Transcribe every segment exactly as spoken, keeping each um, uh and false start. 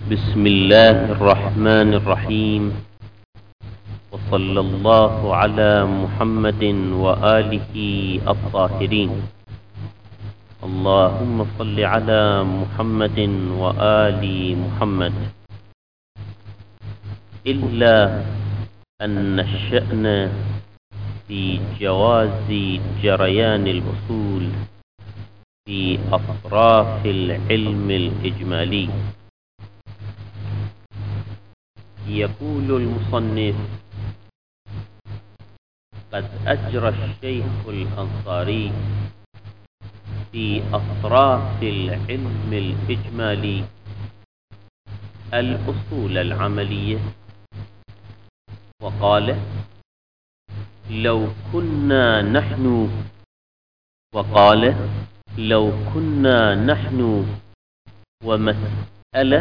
بسم الله الرحمن الرحيم، وصلى الله على محمد وآله الطاهرين. اللهم صل على محمد وآل محمد. إلا أن الشأن في جواز جريان الأصول في أطراف العلم الإجمالي. يقول المصنف: قد أجرى الشيخ الأنصاري في أطراف العلم الإجمالي الأصول العملية، وقال: لو كنا نحن وقال لو كنا نحن ومسألة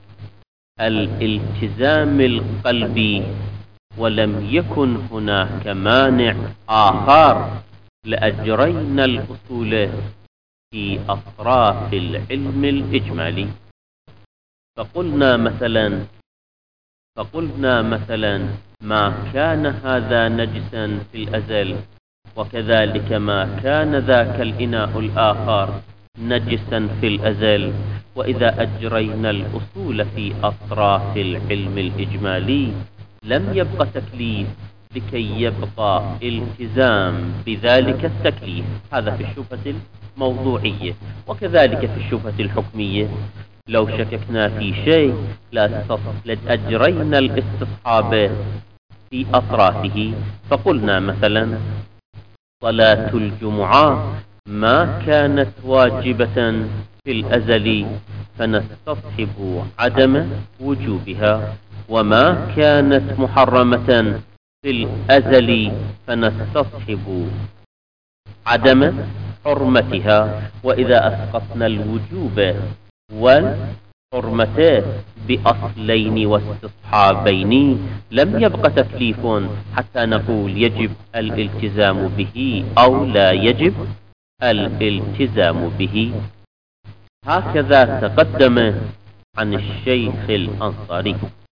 الالتزام القلبي ولم يكن هناك مانع آخر لأجرينا الأصول في أطراف العلم الإجمالي. فقلنا مثلا فقلنا مثلا ما كان هذا نجسا في الأزل، وكذلك ما كان ذاك الإناء الآخر نجسا في الأزل. وإذا أجرينا الأصول في أطراف العلم الإجمالي لم يبق تكليف لكي يبقى التزام بذلك التكليف. هذا في الشبهة الموضوعية. وكذلك في الشبهة الحكمية، لو شككنا في شيء لأجرينا الاستصحاب في أطرافه. فقلنا مثلا صلاة الجمعة ما كانت واجبة في الأزل فنستصحب عدم وجوبها، وما كانت محرمة في الأزل فنستصحب عدم حرمتها. وإذا أسقطنا الوجوب والحرمة بأصلين واستصحابين لم يبق تكليف حتى نقول يجب الالتزام به أو لا يجب الالتزام به. هكذا تقدم عن الشيخ الأنصاري.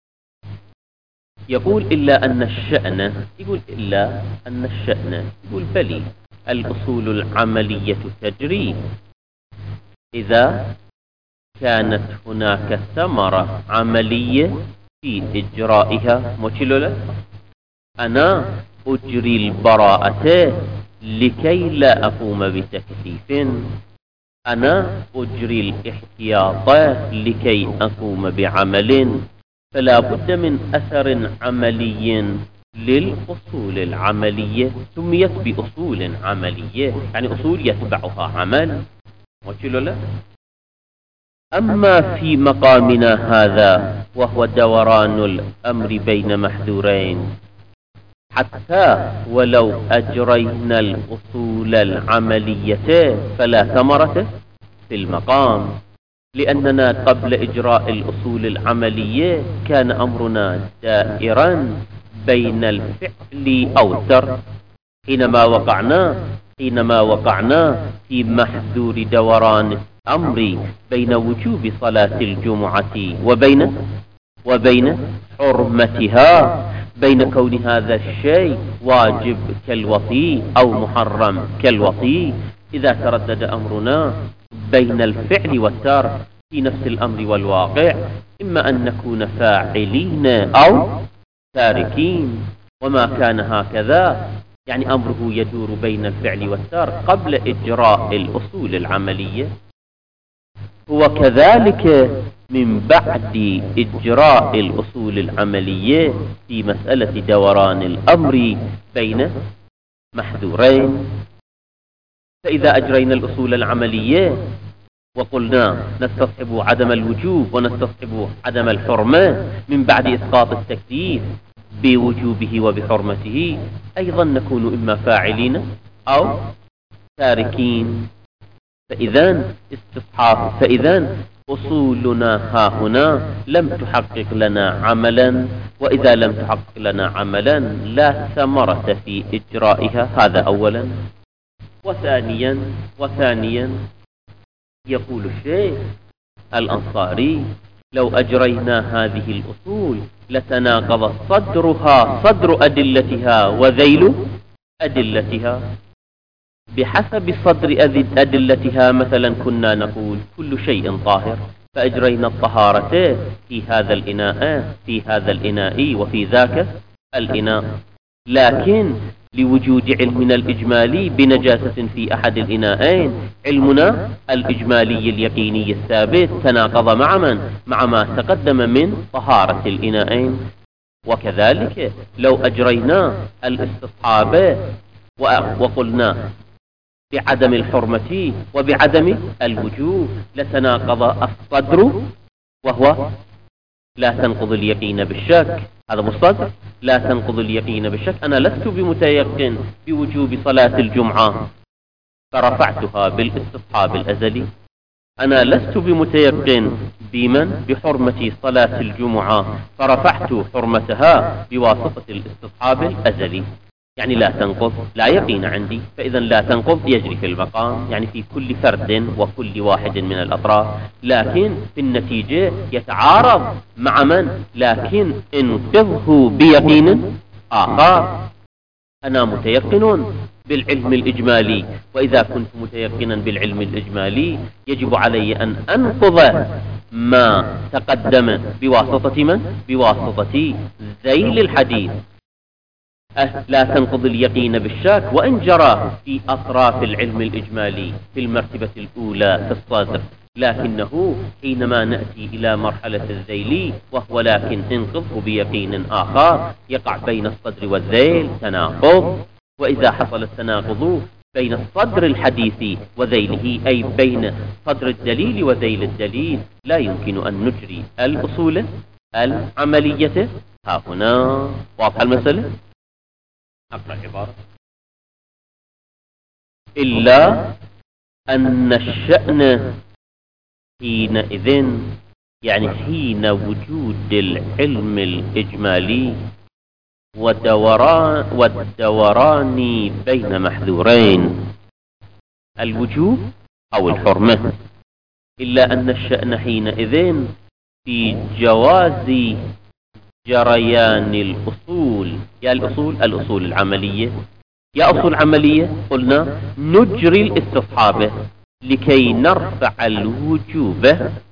يقول إلا أن الشأن يقول إلا أن الشأن يقول بلي الأصول العملية تجري إذا كانت هناك ثمرة عملية في إجرائها. موشلولا أنا أجري البراءة لكي لا أقوم بتكليف، أنا أجري الاحتياط لكي أقوم بعمل، فلا بد من أثر عملي للأصول العملية. سميت بأصول عملية يعني أصول يتبعها عمل. وشلولا أما في مقامنا هذا وهو دوران الأمر بين محذورين، حتى ولو أجرينا الأصول العملية فلا ثمرة في المقام، لأننا قبل إجراء الأصول العملية كان أمرنا دائرا بين الفعل أو الترك. حينما وقعنا حينما وقعنا في محذور دوران الأمر بين وجوب صلاة الجمعة وبين وبين حرمتها، بين كون هذا الشيء واجب كالوطي أو محرم كالوطي، إذا تردد أمرنا بين الفعل والترك في نفس الأمر والواقع، إما أن نكون فاعلين أو تاركين. وما كان هكذا يعني أمره يدور بين الفعل والترك قبل إجراء الأصول العملية، هو كذلك من بعد إجراء الأصول العملية في مسألة دوران الأمر بين محذورين. فإذا أجرينا الأصول العملية وقلنا نستصحب عدم الوجوب ونستصحب عدم الحرمة من بعد إسقاط التكليف بوجوبه وبحرمته، أيضا نكون إما فاعلين أو تاركين. فإذا استصحاب فإذا أصولنا ها هنا لم تحقق لنا عملا، وإذا لم تحقق لنا عملا لا ثمرة في إجرائها. هذا أولا. وثانيا وثانيا يقول الشيخ الأنصاري: لو أجرينا هذه الأصول لتناقض صدرها صدر أدلتها وذيل أدلتها. بحسب صدر أدلتها مثلا كنا نقول كل شيء طاهر، فأجرينا الطهارة في هذا الإناء في هذا الإناء وفي ذاك الإناء، لكن لوجود علمنا الإجمالي بنجاسة في أحد الإناءين، علمنا الإجمالي اليقيني الثابت تناقض مع من؟ مع ما تقدم من طهارة الإناءين. وكذلك لو أجرينا الاستصحاب وقلنا بعدم الحرمة وبعدم الوجوب لتناقض الصدر، وهو لا تنقض اليقين بالشك، هذا مصدر لا تنقض اليقين بالشك. أنا لست بمتيقن بوجوب صلاة الجمعة فرفعتها بالاستصحاب الأزلي، أنا لست بمتيقن بمن بحرمة صلاة الجمعة فرفعت حرمتها بواسطة الاستصحاب الأزلي، يعني لا تنقض، لا يقين عندي، فإذا لا تنقض يجري في المقام، يعني في كل فرد وكل واحد من الأطراف، لكن في النتيجة يتعارض مع من؟ لكن انقضه بيقين آخر. أنا متيقن بالعلم الإجمالي، وإذا كنت متيقنا بالعلم الإجمالي يجب علي أن أنقض ما تقدم بواسطة من؟ بواسطة ذيل الحديث. لا تنقض اليقين بالشك وإن جرى في أطراف العلم الإجمالي في المرتبة الأولى في الصدر، لكنه حينما نأتي إلى مرحلة الذيل وهو لكن انقضه بيقين آخر يقع بين الصدر والذيل تناقض. وإذا حصل التناقض بين الصدر الحديث وذيله، أي بين صدر الدليل وذيل الدليل، لا يمكن أن نجري الأصول العملية ها هنا. واضح المسألة؟ أقرأ العبارة: إلا أن الشأن حينئذ، يعني حين وجود العلم الإجمالي والدوران, والدوران بين محذورين، الوجوب أو الحرمة، إلا أن الشأن حينئذ في جواز جريان الأصول. يا الأصول الأصول العملية، يا أصول عملية قلنا نجري الاستصحاب لكي نرفع الوجوب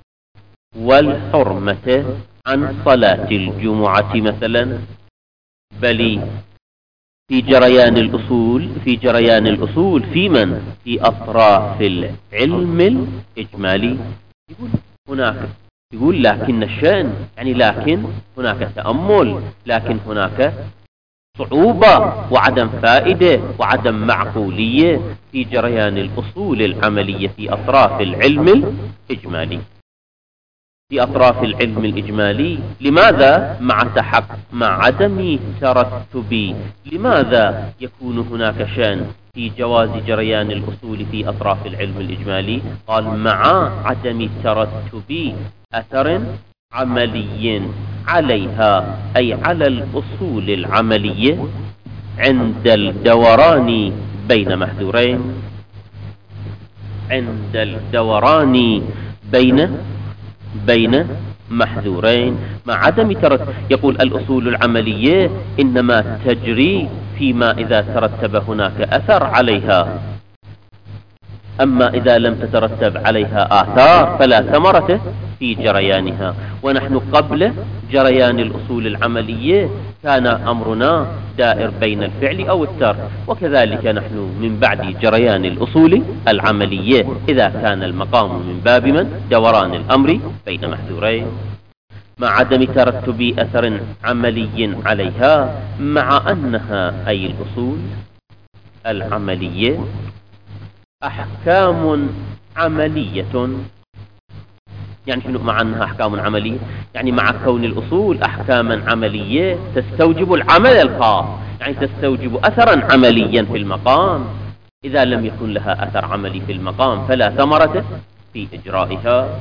والحرمة عن صلاة الجمعة مثلا، بل في جريان الأصول في جريان الأصول في من؟ في أطراف العلم الإجمالي. يقول هناك يقول لكن الشأن، يعني لكن هناك تأمل، لكن هناك صعوبة وعدم فائدة وعدم معقولية في جريان الأصول العملية في أطراف العلم الإجمالي. في أطراف العلم الإجمالي لماذا؟ مع تحقق مع عدم ترتب. لماذا يكون هناك شأن في جواز جريان الأصول في أطراف العلم الإجمالي؟ قال مع عدم ترتب أثر عملي عليها، أي على الأصول العملية، عند الدوران بين محذورين، عند الدوران بين بين محذورين مع عدم ترتب. يقول الأصول العملية إنما تجري فيما إذا ترتب هناك أثر عليها، أما إذا لم تترتب عليها آثار فلا ثمرة في جريانها. ونحن قبل جريان الأصول العملية كان أمرنا دائر بين الفعل أو الترك، وكذلك نحن من بعد جريان الأصول العملية إذا كان المقام من باب من؟ دوران الأمر بين محذورين، مع عدم ترتب أثر عملي عليها، مع أنها أي الأصول العملية أحكام عملية. يعني شنو مع أنها أحكام عملية؟ يعني مع كون الأصول أحكاما عملية تستوجب العمل الخاص، يعني تستوجب أثرا عمليا في المقام. إذا لم يكن لها أثر عملي في المقام فلا ثمرة في إجرائها،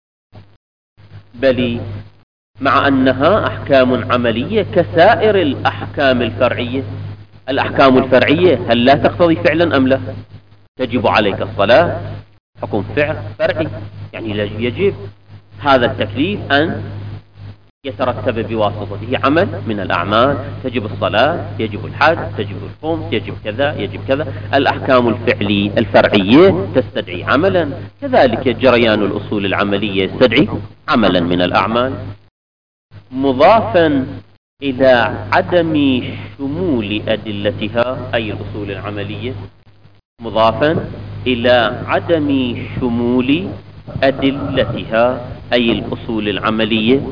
بل مع أنها أحكام عملية كسائر الأحكام الفرعية. الأحكام الفرعية هل لا تقتضي فعلا أم لا؟ تجب عليك الصلاة، حكم فعل فرعي يعني يجب، هذا التكليف أن يترتب بواسطته عمل من الأعمال، تجب الصلاة، يجب الحج، تجب الخمس، يجب كذا يجب كذا. الأحكام الفعلية الفرعية تستدعي عملا، كذلك جريان الأصول العملية يستدعي عملا من الأعمال. مضافا إلى عدم شمول أدلتها أي الأصول العملية، مضافا إلى عدم شمول أدلتها أي الأصول العملية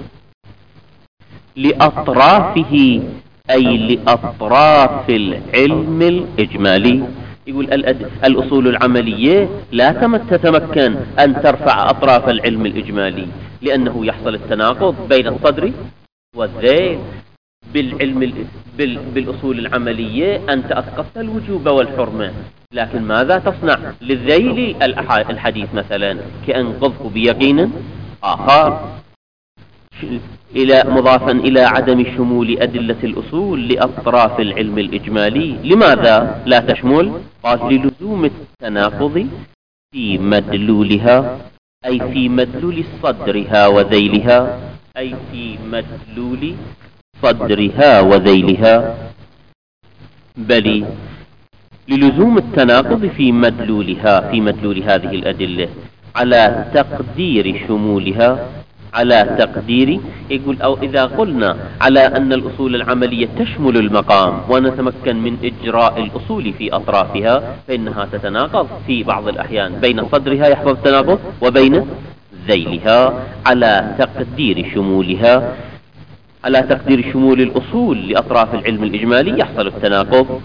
لأطرافه أي لأطراف العلم الإجمالي. يقول الأصول العملية لا تتمكن أن ترفع أطراف العلم الإجمالي، لأنه يحصل التناقض بين الصدر والذيل. بالعلم بالأصول العملية أنت أسقطت الوجوب والحرمة، لكن ماذا تصنع للذيل الحديث مثلا؟ كأنقذه بيقين آخر. إلى مضافا إلى عدم شمول أدلة الأصول لأطراف العلم الإجمالي. لماذا لا تشمل؟ قال للزوم التناقض في مدلولها أي في مدلول صدرها وذيلها، أي في مدلول صدرها وذيلها، بل للزوم التناقض في مدلولها في مدلول هذه الأدلة على تقدير شمولها، على تقدير. يقول أو إذا قلنا على أن الأصول العملية تشمل المقام ونتمكن من إجراء الأصول في أطرافها، فإنها تتناقض في بعض الأحيان بين صدرها يحصل التناقض وبين ذيلها. على تقدير شمولها، على تقدير شمول الأصول لأطراف العلم الإجمالي يحصل التناقض.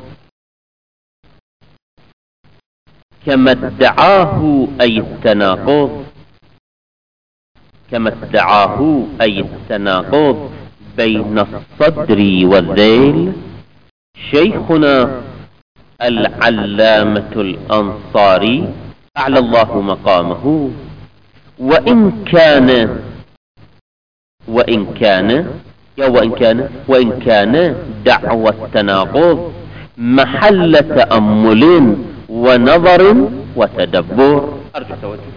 كما ادعاه أي التناقض، كما ادعاه أي التناقض بين الصدر والذيل شيخنا العلامة الأنصاري أعلى الله مقامه. وإن كان وإن كان يا وإن كان وإن كان دعوى التناقض محل تأمل ونظر وتدبر. أرجو توجه.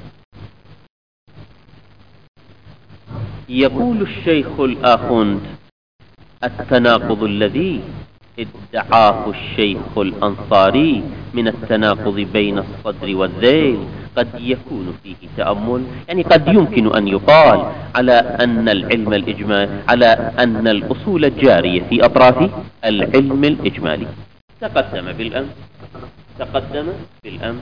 يقول الشيخ الآخوند التناقض الذي ادعاه الشيخ الأنصاري من التناقض بين الصدر والذيل قد يكون فيه تأمل، يعني قد يمكن أن يقال على أن العلم الإجمالي، على أن الأصول الجارية في أطراف العلم الإجمالي تقدم بالأمس تقدم بالأمس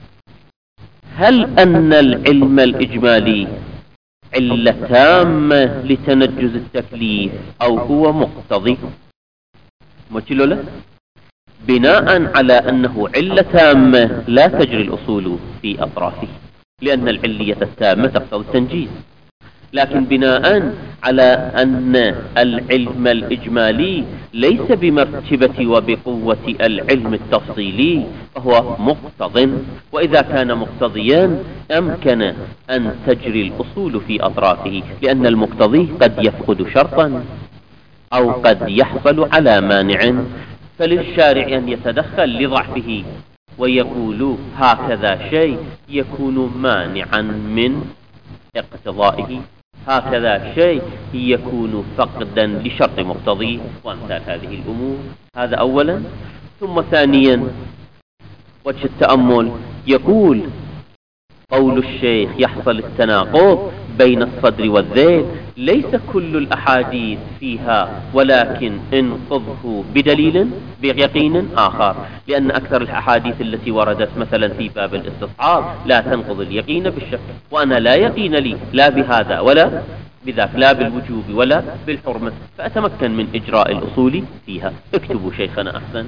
هل أن العلم الإجمالي علة تامة لتنجز التكليف أو هو مقتضي؟ مجلولة بناء على أنه علة تامة لا تجري الأصول في أطرافه، لأن العلية التامة تقتضي التنجيز. لكن بناء على أن العلم الإجمالي ليس بمرتبة وبقوة العلم التفصيلي فهو مقتض، وإذا كان مقتضيا أمكن أن تجري الأصول في أطرافه، لأن المقتضي قد يفقد شرطا أو قد يحصل على مانع، فللشارع أن يتدخل لضعفه ويقول هكذا شيء يكون مانعا من اقتضائه، هكذا شيء يكون فقدا لشرط مقتضي، وامثال هذه الأمور. هذا أولا. ثم ثانيا وجه التأمل، يقول قول الشيخ يحصل التناقض بين الصدر والذيل ليس كل الأحاديث فيها، ولكن انقضه بدليل بيقين آخر، لأن أكثر الأحاديث التي وردت مثلا في باب الاستصحاب لا تنقض اليقين بالشك، وأنا لا يقين لي لا بهذا ولا بذاك، لا بالوجوب ولا بالحرمة، فأتمكن من إجراء الأصول فيها. اكتبوا شيخنا أحسن.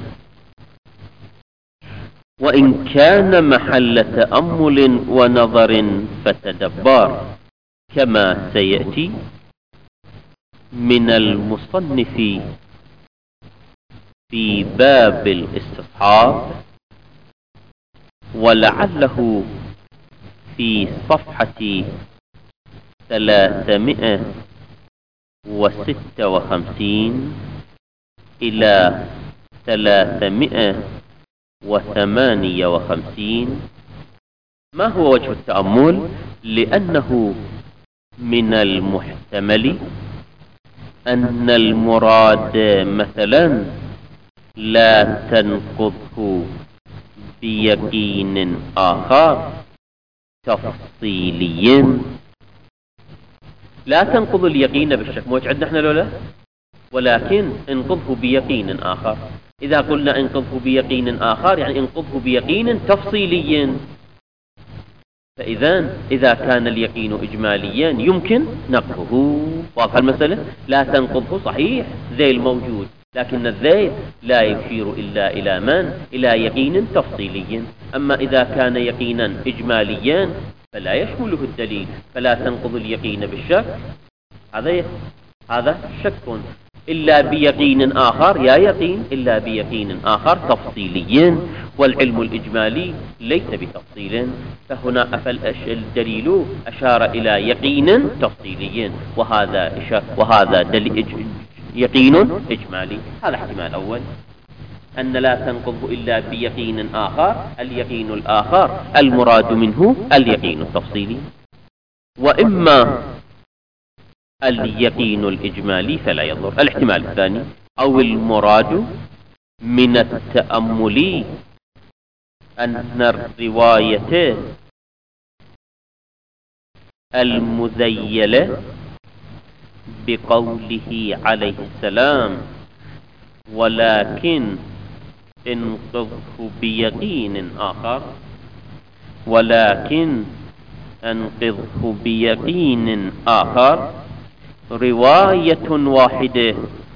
وإن كان محل تأمل ونظر فتدبر، كما سيأتي من المصنف في باب الاستصحاب، ولعله في صفحة ثلاثمائة وستة وخمسين إلى ثلاثمائة وثمانية وخمسين. ما هو وجه التأمل؟ لأنه من المحتمل أن المراد مثلا لا تنقضه بيقين آخر تفصيلي. لا تنقض اليقين بالشك، موش عندنا احنا لولا، ولكن انقضه بيقين آخر. إذا قلنا انقضه بيقين آخر يعني انقضه بيقين تفصيلي. فإذا إذا كان اليقين إجماليا يمكن نقضه. واضح المسألة؟ لا تنقضه صحيح ذيل موجود، لكن الذيل لا يشير إلا إلى من؟ إلى يقين تفصيلي. أما إذا كان يقينا إجماليا فلا يشمله الدليل، فلا تنقض اليقين بالشك، هذا هذا شك، إلا بيقين آخر، يا يقين إلا بيقين آخر تفصيلي، والعلم الإجمالي ليس بتفصيل. فهنا الدليل أشار إلى يقين تفصيلي، وهذا وهذا دليل يقين إجمالي. هذا احتمال أول، أن لا تنقض إلا بيقين آخر، اليقين الآخر المراد منه اليقين التفصيلي. وإما اليقين الإجمالي فلا يضر. الاحتمال الثاني، أو المراد من التأمل أن الرواية المذيلة بقوله عليه السلام ولكن انقضه بيقين آخر، ولكن انقضه بيقين آخر رواية واحدة،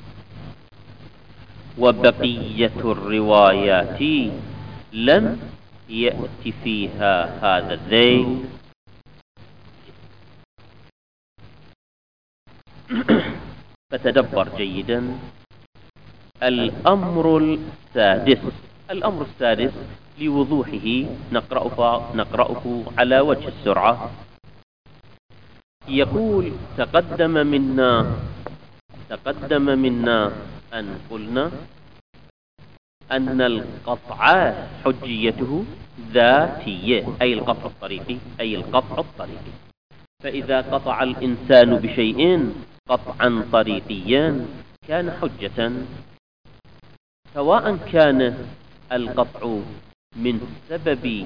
وبقية الروايات لم يأتي فيها هذا الذيل. فتدبر جيدا. الأمر السادس، الأمر السادس لوضوحه نقرأه, نقرأه على وجه السرعة. يقول تقدم منا تقدم منا أن قلنا أن القطع حجيته ذاتية، أي القطع الطريقي، أي القطع الطريقي. فإذا قطع الإنسان بشيء قطعا طريقيا كان حجة، سواء كان القطع من سبب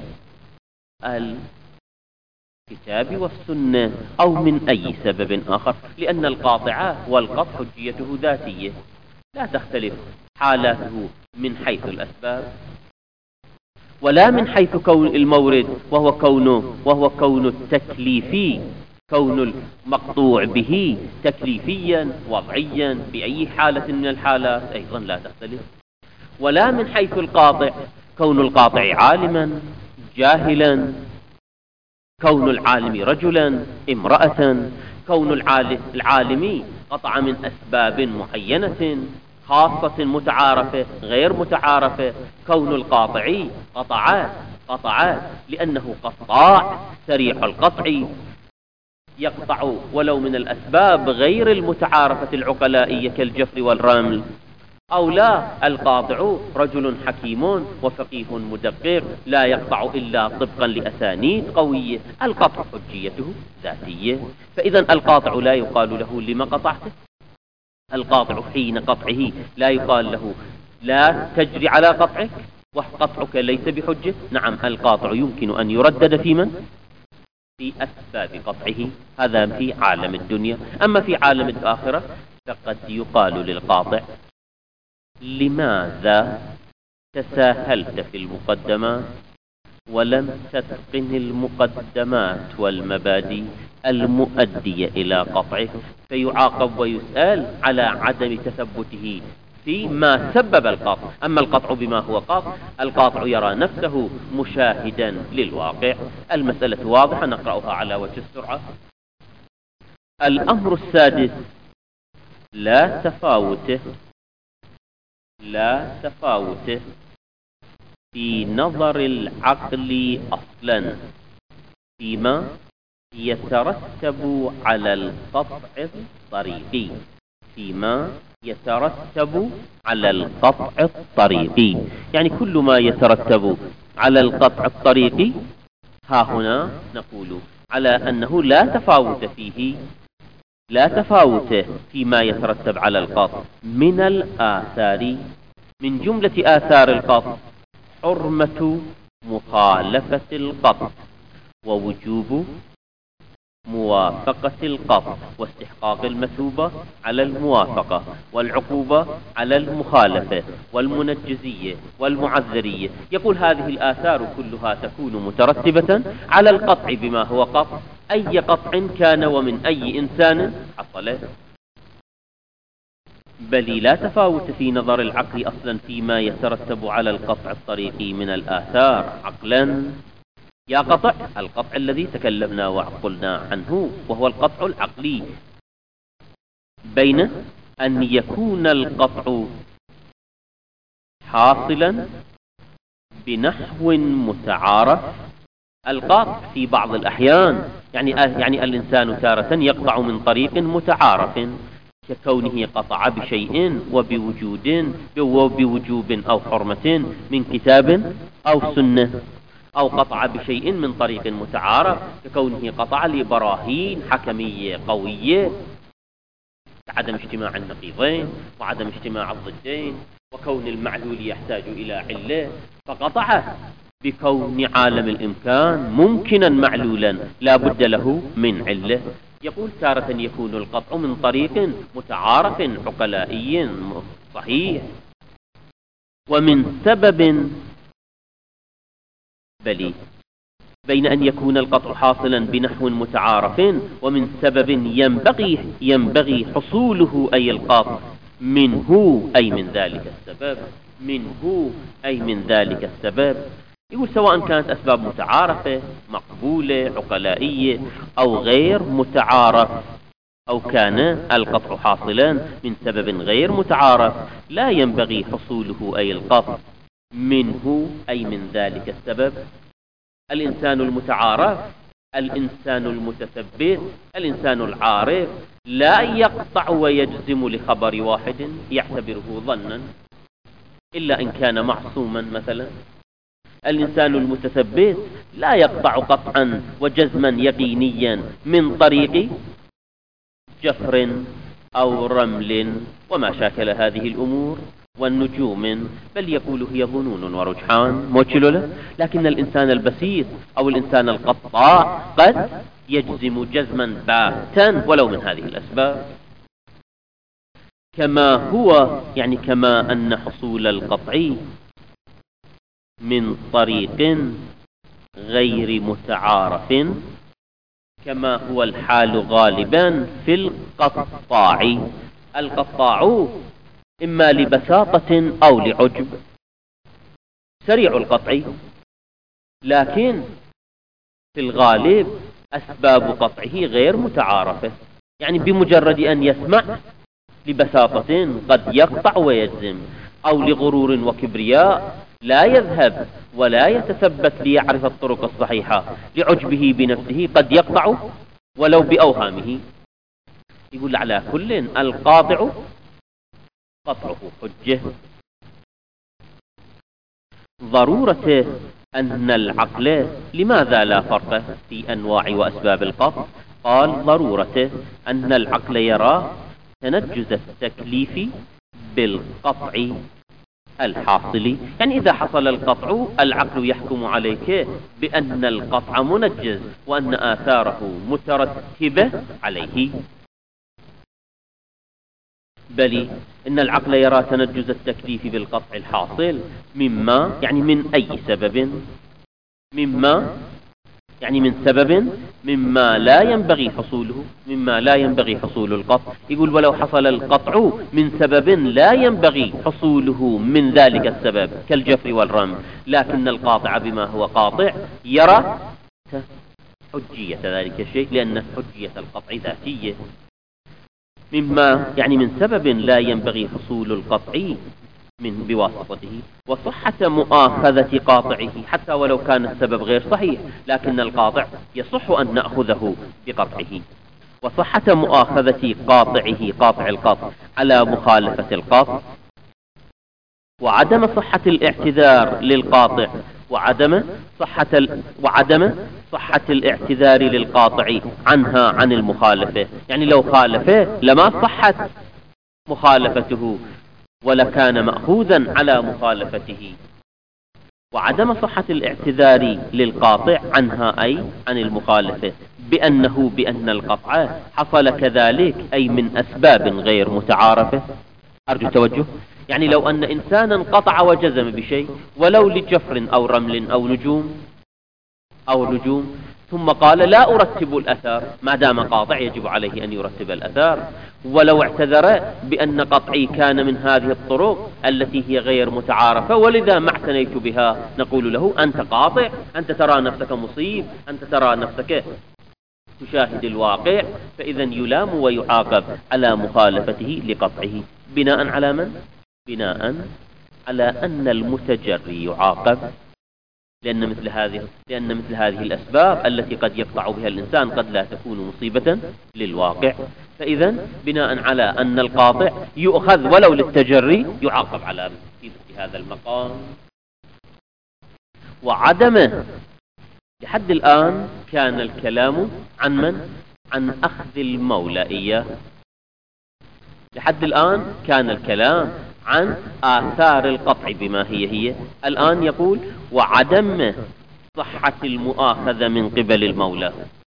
الكتاب والسنة أو من أي سبب آخر، لأن القاطع والقطع حجيته ذاتية لا تختلف حالاته من حيث الأسباب ولا من حيث كون المورد، وهو كونه وهو كون التكليفي، كون المقطوع به تكليفيا وضعيا بأي حالة من الحالات أيضا لا تختلف، ولا من حيث القاطع، كون القاطع عالما جاهلا، كون العالم رجلا امرأة، كون العالم قطع من أسباب معينة خاصة متعارفة غير متعارفة، كون القاطع قطع قطع لأنه قطاع سريع القطع يقطع ولو من الأسباب غير المتعارفة العقلائية كالجفر والرمل، أو لا القاطع رجل حكيم وفقيه مدقق لا يقطع إلا طبقا لأسانيد قوية. القطع حجيته ذاتية، فإذا القاطع لا يقال له لما قطعته، القاطع حين قطعه لا يقال له لا تجري على قطعك وقطعك ليس بحجة. نعم القاطع يمكن أن يردد في من؟ في أسباب قطعه، هذا في عالم الدنيا. أما في عالم الآخرة فقد يقال للقاطع لماذا تساهلت في المقدمات ولم تتقن المقدمات والمبادئ المؤدية إلى قطعه، فيعاقب ويسأل على عدم تثبته فيما سبب القطع. أما القطع بما هو قطع، القاطع يرى نفسه مشاهدا للواقع. المسألة واضحة، نقرأها على وجه السرعة. الأمر السادس لا تفاوته لا تفاوته في نظر العقل أصلا فيما يترتب على القطع الطريقي فيما يترتب على القطع الطريقي يعني كل ما يترتب على القطع الطريقي، ها هنا نقول على أنه لا تفاوت فيه لا تفاوت فيما يترتب على القطع من الآثار. من جملة آثار القطع حرمة مخالفة القطع، ووجوب موافقة القطع، واستحقاق المثوبة على الموافقة، والعقوبة على المخالفة، والمنجزية والمعذرية. يقول هذه الآثار كلها تكون مترتبة على القطع بما هو قطع، أي قطع كان ومن أي إنسان حصل. بل لا تفاوت في نظر العقل أصلا فيما يترتب على القطع الطريقي من الآثار عقلا. يا قطع القطع الذي تكلمنا وقلنا عنه وهو القطع العقلي، بين أن يكون القطع حاصلا بنحو متعارف. القطع في بعض الأحيان يعني يعني الإنسان تارة يقطع من طريق متعارف، ككونه قطع بشيء وبوجود وبوجوب أو حرمة من كتاب أو سنة، أو قطع بشيء من طريق متعارف ككونه قطع لبراهين حكمية قوية عدم اجتماع النقيضين وعدم اجتماع الضدين وكون المعلول يحتاج إلى علة، فقطع بكون عالم الإمكان ممكنا معلولا لا بد له من علة. يقول تارة يكون القطع من طريق متعارف عقلائي صحيح، ومن سبب بلي بين أن يكون القطع حاصلا بنحو متعارف ومن سبب ينبغي ينبغي حصوله أي القطع منه أي من ذلك السبب منه أي من ذلك السبب. يقول سواء كانت أسباب متعارفة مقبولة عقلائية أو غير متعارف، أو كان القطع حاصلا من سبب غير متعارف لا ينبغي حصوله أي القطع منه أي من ذلك السبب. الإنسان المتعارف، الإنسان المتثبت، الإنسان العارف لا يقطع ويجزم لخبر واحد يعتبره ظنا إلا إن كان معصوما مثلا. الإنسان المتثبت لا يقطع قطعا وجزما يقينيا من طريق جفر أو رمل وما شاكل هذه الأمور والنجوم، بل يقول هي ظنون ورجحان موكل له. لكن الإنسان البسيط أو الإنسان القطاع قد يجزم جزما باتا ولو من هذه الأسباب، كما هو يعني كما أن حصول القطع من طريق غير متعارف كما هو الحال غالبا في القطاع. القطاع إما لبساطة أو لعجب سريع القطع، لكن في الغالب أسباب قطعه غير متعارفة، يعني بمجرد أن يسمع لبساطة قد يقطع ويجزم، أو لغرور وكبرياء لا يذهب ولا يتثبت ليعرف الطرق الصحيحة، لعجبه بنفسه قد يقطع ولو بأوهامه. يقول على كل القاطع قطعه حجة. ضرورة أن العقل لماذا لا فرق في أنواع وأسباب القطع؟ قال ضرورة أن العقل يرى تنجز التكليف بالقطع الحاصل، يعني إذا حصل القطع العقل يحكم عليك بأن القطع منجز وأن آثاره مترتبة عليه. بل إن العقل يرى تنجز التكليف بالقطع الحاصل مما يعني من أي سبب مما يعني من سبب مما لا ينبغي حصوله مما لا ينبغي حصول القطع. يقول ولو حصل القطع من سبب لا ينبغي حصوله من ذلك السبب كالجفر والرمل، لكن القاطع بما هو قاطع يرى حجية ذلك الشيء لأن حجية القطع ذاتية. مما يعني من سبب لا ينبغي حصول القطع من بواسطته، وصحة مؤاخذة قاطعه حتى ولو كان السبب غير صحيح، لكن القاطع يصح أن نأخذه بقطعه، وصحة مؤاخذة قاطعه قاطع القطع على مخالفة القطع، وعدم صحة الاعتذار للقاطع وعدم صحة ال... وعدم صحة الاعتذار للقاطع عنها عن المخالفة. يعني لو خالفه لما صحت مخالفته ولكان مأخوذا على مخالفته. وعدم صحة الاعتذار للقاطع عنها أي عن المخالفة بأنه بأن القطع حصل كذلك أي من أسباب غير متعارفة. أرجو توجه. يعني لو أن إنسانا قطع وجزم بشيء ولو لجفر أو رمل أو نجوم أو نجوم ثم قال لا أرتب الأثار، ما دام قاطع يجب عليه أن يرتب الأثار. ولو اعتذر بأن قطعي كان من هذه الطرق التي هي غير متعارفة ولذا ما اعتنيت بها، نقول له أنت قاطع، أنت ترى نفسك مصيب، أنت ترى نفسك تشاهد الواقع، فإذا يلام ويعاقب على مخالفته لقطعه. بناء على من؟ بناء على أن المتجري يعاقب لأن مثل هذه لأن مثل هذه الأسباب التي قد يقطع بها الإنسان قد لا تكون مصيبة للواقع. فإذا بناء على أن القاطع يؤخذ ولو للتجري يعاقب على مثل هذا المقام. وعدمه لحد الآن كان الكلام عن من؟ عن أخذ المولى إياه. لحد الآن كان الكلام عن آثار القطع بما هي هي. الآن يقول وعدم صحة المؤاخذة من قبل المولى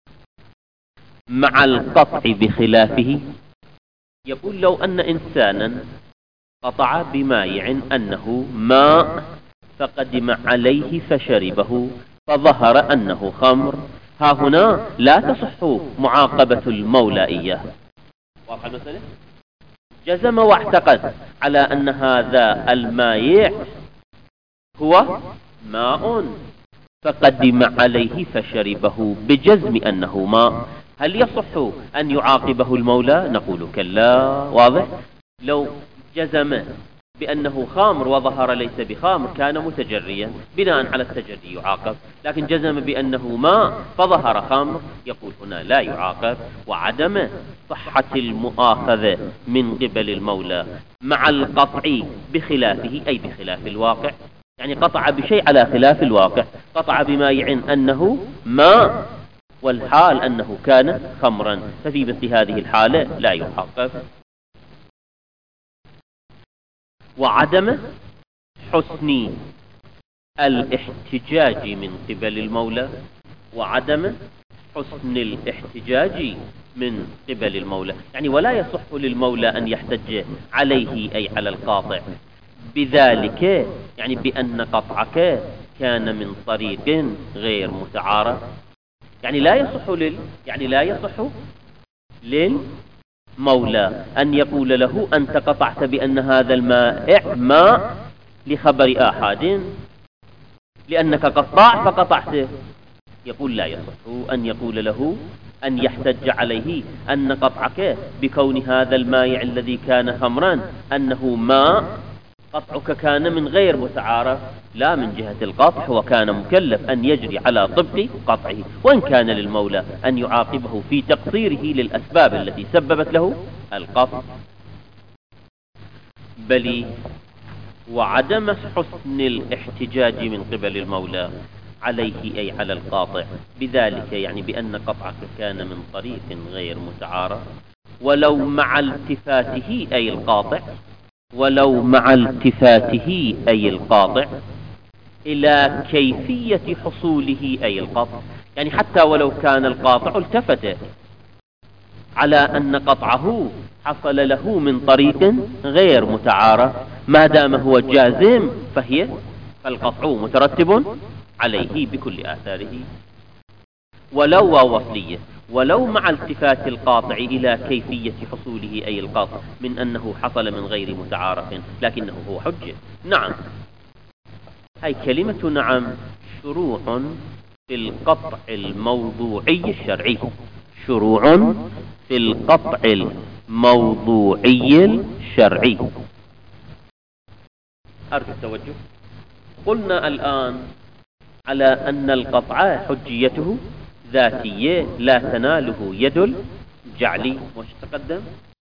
مع القطع بخلافه. يقول لو أن إنسانا قطع بمايع أنه ماء فقدم عليه فشربه فظهر أنه خمر، ها هنا لا تصح معاقبة المولى إياه. واضح المسألة؟ جزم واعتقد على أن هذا المايع هو ماء فقدم عليه فشربه بجزم أنه ماء، هل يصح أن يعاقبه المولى؟ نقول كلا. واضح؟ لو جزم بأنه خامر وظهر ليس بخامر كان متجريا، بناء على التجري يعاقب. لكن جزم بأنه ماء فظهر خامر، يقول هنا لا يعاقب. وعدم صحة المؤاخذة من قبل المولى مع القطع بخلافه أي بخلاف الواقع. يعني قطع بشيء على خلاف الواقع، قطع بما يعني أنه ماء والحال أنه كان خمرا، ففي مثل هذه الحالة لا يعاقب. وعدم حسن الاحتجاج من قبل المولى وعدم حسن الاحتجاج من قبل المولى. يعني ولا يصح للمولى أن يحتج عليه أي على القاطع بذلك، يعني بأن قطعك كان من طريق غير متعارف. يعني لا يصح لل يعني لا يصح للمولى أن يقول له أنت قطعت بأن هذا الماء ماء لخبر آحاد لأنك قطاع فقطعته. يقول لا يصح أن يقول له أن يحتج عليه أن قطعك بكون هذا الماء الذي كان خمرا أنه ماء، قطعك كان من غير متعارف، لا من جهة القطع وكان مكلف أن يجري على طبق قطعه، وإن كان للمولى أن يعاقبه في تقصيره للأسباب التي سببت له القطع. بل وعدم حسن الاحتجاج من قبل المولى عليه أي على القاطع بذلك، يعني بأن قطعك كان من طريق غير متعارف ولو مع التفاته أي القاطع ولو مع التفاته أي القاطع إلى كيفية حصوله أي القطع. يعني حتى ولو كان القاطع التفت على أن قطعه حصل له من طريق غير متعارف، ما دام هو جازم فهي فالقطع مترتب عليه بكل آثاره. ولو وصلية ولو مع التفات القاطع إلى كيفية حصوله أي القطع من أنه حصل من غير متعارف لكنه هو حجة. نعم، هاي كلمة نعم شروع في القطع الموضوعي الشرعي، شروع في القطع الموضوعي الشرعي. أرجو التوجه. قلنا الآن على أن القطع حجيته ذاتية لا تناله يد الجعلي. وش تقدم؟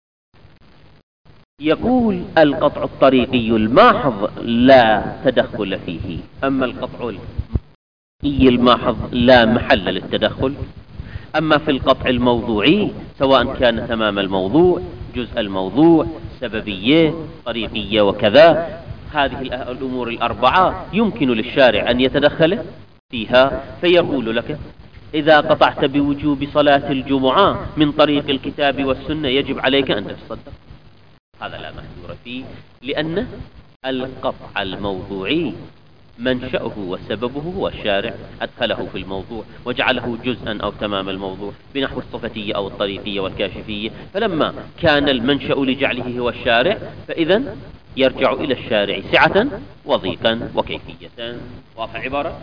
يقول القطع الطريقي الماحظ لا تدخل فيه، أما القطع الماحظ لا محل للتدخل. أما في القطع الموضوعي سواء كان تمام الموضوع، جزء الموضوع، سببية، طريقية وكذا، هذه الأمور الأربعة يمكن للشارع أن يتدخل فيها، فيقول لك إذا قطعت بوجوب صلاة الجمعة من طريق الكتاب والسنة يجب عليك أن تتصدق. هذا لا محذور فيه، لأن القطع الموضوعي منشأه وسببه هو الشارع أدخله في الموضوع وجعله جزءا أو تمام الموضوع بنحو الصفتية أو الطريقية والكاشفية. فلما كان المنشأ لجعله هو الشارع فإذا يرجع إلى الشارع سعة وضيقا وكيفية. واضح عبارة؟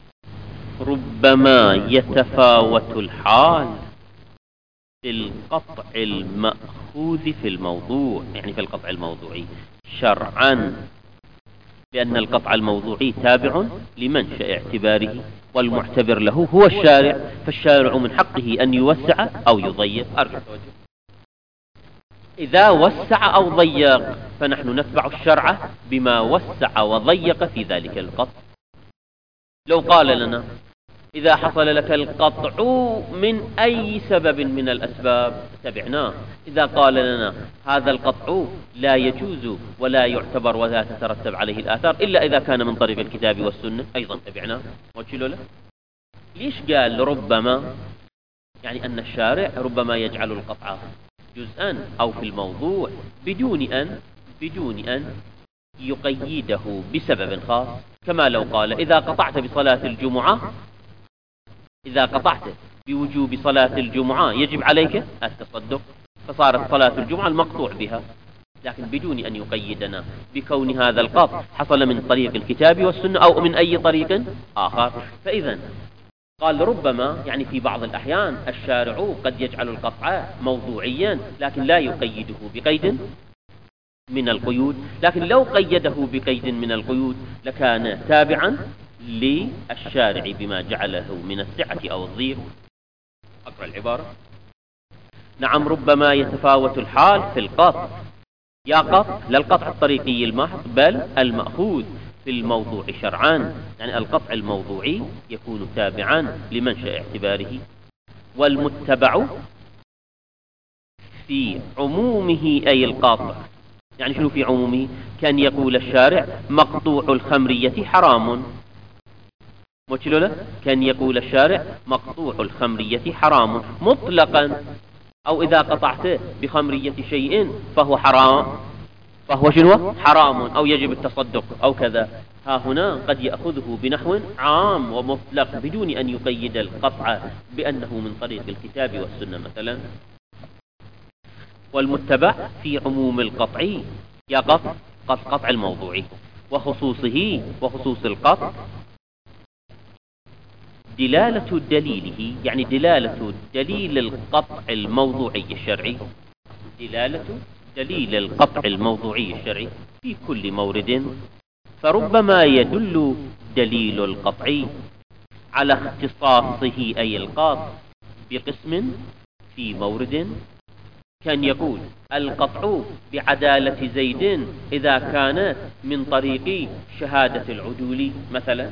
ربما يتفاوت الحال في القطع المأخوذ في الموضوع، يعني في القطع الموضوعي شرعا، لأن القطع الموضوعي تابع لمنشأ اعتباره والمعتبر له هو الشارع، فالشارع من حقه أن يوسع أو يضيق. أرجع توجه. إذا وسع أو ضيق فنحن نتبع الشرع بما وسع وضيق في ذلك القطع. لو قال لنا إذا حصل لك القطع من أي سبب من الأسباب تبعناه، إذا قال لنا هذا القطع لا يجوز ولا يعتبر ولا تترتب عليه الآثار إلا إذا كان من طريق الكتاب والسنة أيضا تبعناه وجلوا له. ليش قال ربما؟ يعني أن الشارع ربما يجعل القطع جزءا أو في الموضوع بدون أن بدون أن يقيده بسبب خاص، كما لو قال إذا قطعت بصلاة الجمعة إذا قطعت بوجوب صلاة الجمعة يجب عليك التصدق، فصارت صلاة الجمعة المقطوع بها، لكن بدون أن يقيدنا بكون هذا القطع حصل من طريق الكتاب والسنة أو من أي طريق آخر. فإذا قال ربما، يعني في بعض الأحيان الشارع قد يجعل القطع موضوعيا لكن لا يقيده بقيد من القيود، لكن لو قيده بقيد من القيود لكان تابعا للشارع بما جعله من السعة أو الضيق. أقرأ العبارة. نعم ربما يتفاوت الحال في القطع، يا قطع لا القطع الطريقي المحض بل المأخوذ في الموضوع شرعا، يعني القطع الموضوعي يكون تابعا لمنشأ اعتباره، والمتبع في عمومه أي القاطع. يعني شنو في عمومه؟ كان يقول الشارع مقطوع الخمرية حرام، كان يقول الشارع مقطوع الخمرية حرام مطلقا، أو إذا قطعت بخمرية شيء فهو حرام فهو شنو حرام أو يجب التصدق أو كذا. ها هنا قد يأخذه بنحو عام ومطلق بدون أن يقيد القطع بأنه من طريق الكتاب والسنة مثلا. والمتبع في عموم القطع يا قطع قطع الموضوعي وخصوصه وخصوص القطع دلالة دليله، يعني دلالة دليل القطع الموضوعي الشرعي دلالة دليل القطع الموضوعي الشرعي في كل مورد. فربما يدل دليل القطع على اختصاصه أي القاطع بقسم في مورد، كان يقول القطع بعدالة زيد إذا كانت من طريق شهادة العدول مثلا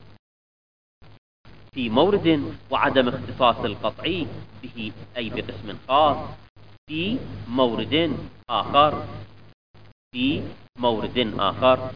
في مورد، وعدم اختصاص القطع به أي بقسم خاص في مورد آخر في مورد آخر.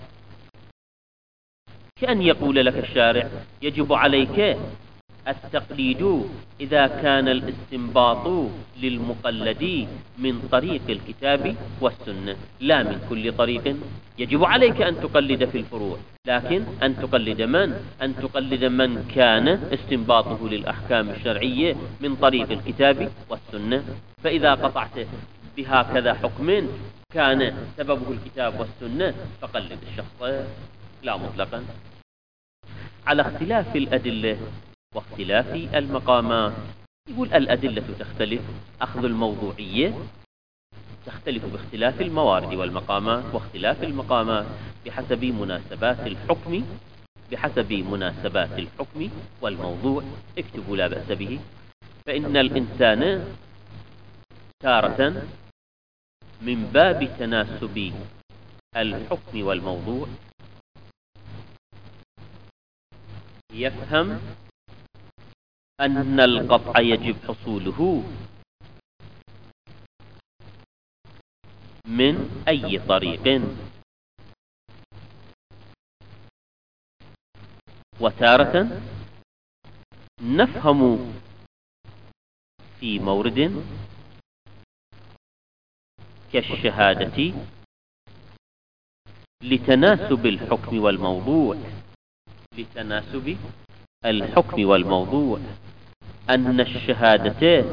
كأن يقول لك الشارع يجب عليك التقليد إذا كان الاستنباط للمقلد من طريق الكتاب والسنة لا من كل طريق. يجب عليك أن تقلد في الفروع، لكن أن تقلد من؟ أن تقلد من كان استنباطه للأحكام الشرعية من طريق الكتاب والسنة. فإذا قطعت بهكذا حكم كان سببه الكتاب والسنة فقلد الشخص لا مطلقا. على اختلاف الأدلة واختلاف المقامات، يقول الأدلة تختلف، أخذ الموضوعية تختلف باختلاف الموارد والمقامات، واختلاف المقامات بحسب مناسبات الحكم بحسب مناسبات الحكم والموضوع. اكتبوا لا بأس به. فإن الإنسان تارة من باب تناسب الحكم والموضوع يفهم أن القطع يجب حصوله من أي طريق، وتارة نفهم في مورد كالشهادة لتناسب الحكم والموضوع لتناسب الحكم والموضوع أن الشهادة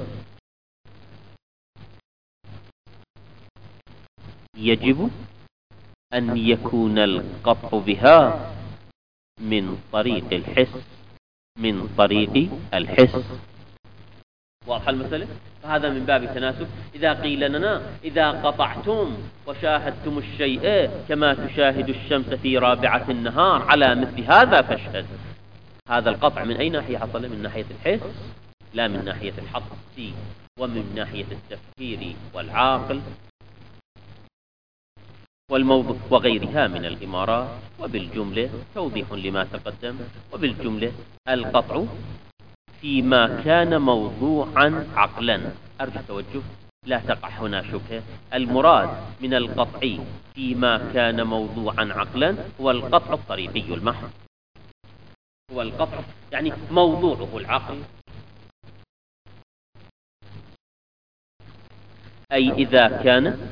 يجب أن يكون القطع بها من طريق الحس من طريق الحس واضح المسألة؟ فهذا من باب تناسب. إذا قيل لنا إذا قطعتم وشاهدتم الشيء كما تشاهد الشمس في رابعة النهار على مثل هذا فاشهد، هذا القطع من أي ناحية حصل؟ من ناحية الحس لا من ناحية الحس ومن ناحية التفكير والعاقل والموضوع وغيرها من الإمارات. وبالجملة توضيح لما تقدم، وبالجملة القطع فيما كان موضوعا عقلا، أرجو التوجه لا تقع هنا شبهة، المراد من القطع فيما كان موضوعا عقلا هو القطع الطريقي المحض، هو القطع يعني موضوعه العقل. أي إذا كان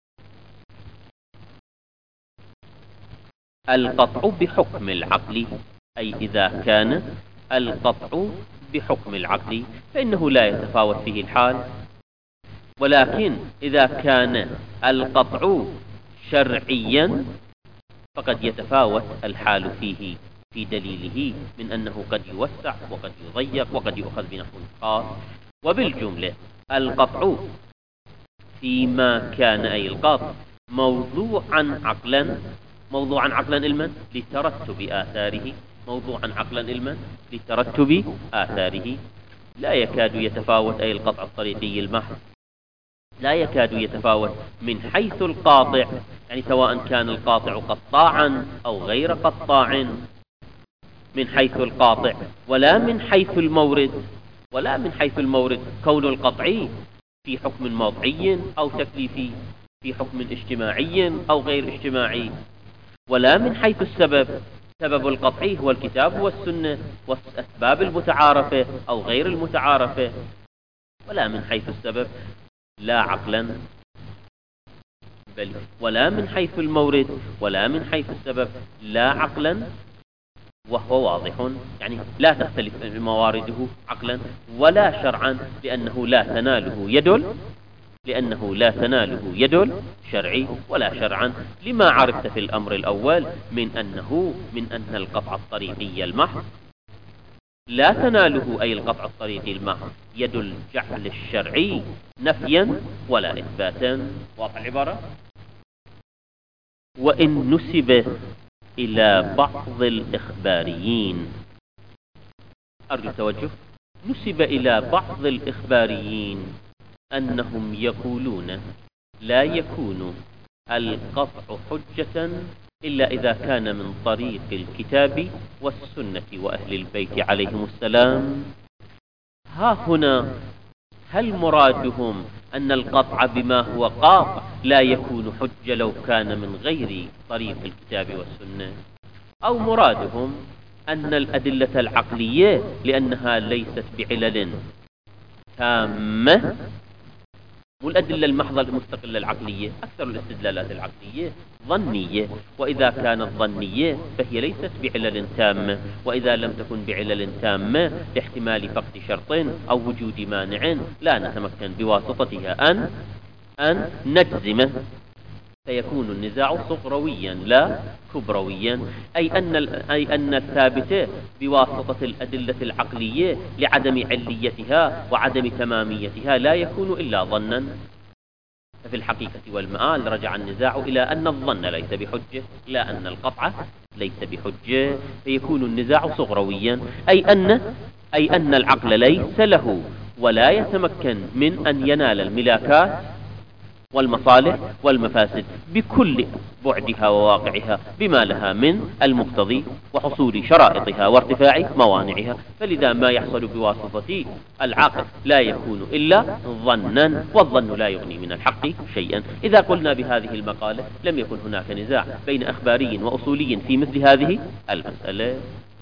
القطع بحكم العقل أي إذا كان القطع بحكم العقل فإنه لا يتفاوت فيه الحال. ولكن إذا كان القطع شرعيا فقد يتفاوت الحال فيه في دليله من أنه قد يوسع وقد يضيق وقد يؤخذ بنحو خاص. وبالجملة القطع فيما كان أي القطع موضوعا عقلا موضوعا عقلا علما لترتب آثاره موضوعا عقلا علما لترتب آثاره لا يكاد يتفاوت أي القطع الطريقي المحض لا يكاد يتفاوت من حيث القاطع، يعني سواء كان القاطع قطاعا أو غير قطاع من حيث القاطع، ولا من حيث المورد ولا من حيث المورد كون القطعي في حكم موضعي أو تكليفي في حكم اجتماعي أو غير اجتماعي، ولا من حيث السبب سبب القطعي هو الكتاب والسنة والأسباب المتعارفة أو غير المتعارفة، ولا من حيث السبب لا عقلا بل ولا من حيث المورد ولا من حيث السبب لا عقلا، وهو واضح يعني لا تختلف موارده عقلا ولا شرعا لأنه لا تناله يد لأنه لا تناله يد شرعي ولا شرعا لما عرفت في الأمر الأول من أنه من أن القطع الطريقي المحض لا تناله أي القطع الطريقي المحض يد الجعل الشرعي نفيا ولا إثباتا. واضح العبارة؟ وإن نسب إلى بعض الإخباريين أرجو التوجه نسب إلى بعض الإخباريين أنهم يقولون لا يكون القطع حجة إلا إذا كان من طريق الكتاب والسنة وأهل البيت عليهم السلام. ها هنا هل مرادهم أن القطع بما هو قاطع لا يكون حجة لو كان من غير طريق الكتاب والسنة، أو مرادهم أن الأدلة العقلية لأنها ليست بعلل تامة والأدلة المحضة المستقلة العقلية أكثر الاستدلالات العقلية ظنية، وإذا كانت ظنية فهي ليست بعلل تامة، وإذا لم تكن بعلل تامة لاحتمال فقد شرط أو وجود مانع لا نتمكن بواسطتها أن أن نجزم، فيكون النزاع صغرويا لا كبرويا، أي أن أي أن الثابت بواسطة الأدلة العقلية لعدم عليتها وعدم تماميتها لا يكون إلا ظنا. ففي الحقيقة والمآل رجع النزاع إلى أن الظن ليس بحجة لا أن القطع ليس بحجة، فيكون النزاع صغرويا أي أن أي أن العقل ليس له ولا يتمكن من أن ينال الملاكات والمصالح والمفاسد بكل بعدها وواقعها بما لها من المقتضي وحصول شرائطها وارتفاع موانعها. فلذا ما يحصل بواسطة العقل لا يكون إلا ظنا، والظن لا يغني من الحق شيئا. إذا قلنا بهذه المقالة لم يكن هناك نزاع بين أخباري وأصولي في مثل هذه المسألة.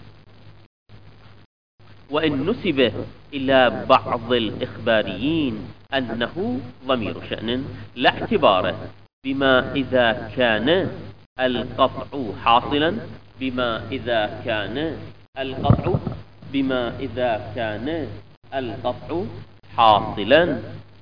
وإن نسب إلى بعض الإخباريين أنه ضمير شأن لا اعتباره بما إذا كان القطع حاصلا بما إذا كان القطع بما إذا كان القطع حاصلا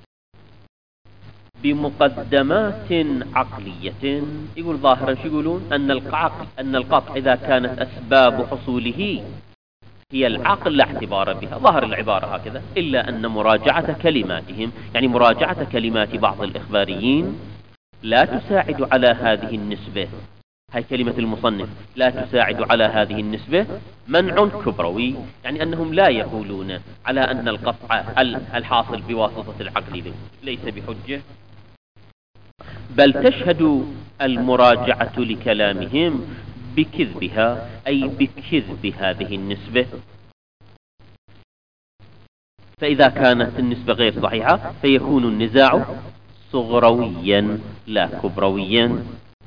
بمقدمات عقلية. يقول ظاهرا شو يقولون؟ أن القطع أن القطع إذا كانت أسباب حصوله هي العقل لا اعتبار بها. ظاهر العبارة هكذا، إلا أن مراجعة كلماتهم، يعني مراجعة كلمات بعض الإخباريين لا تساعد على هذه النسبة. هاي كلمة المصنف لا تساعد على هذه النسبة منع كبروي، يعني أنهم لا يقولون على أن القطع الحاصل بواسطة العقل ليس بحجة، بل تشهد المراجعة لكلامهم بكذبها، أي بكذب هذه النسبة. فإذا كانت النسبة غير صحيحة فيكون النزاع صغرويا لا كبرويا،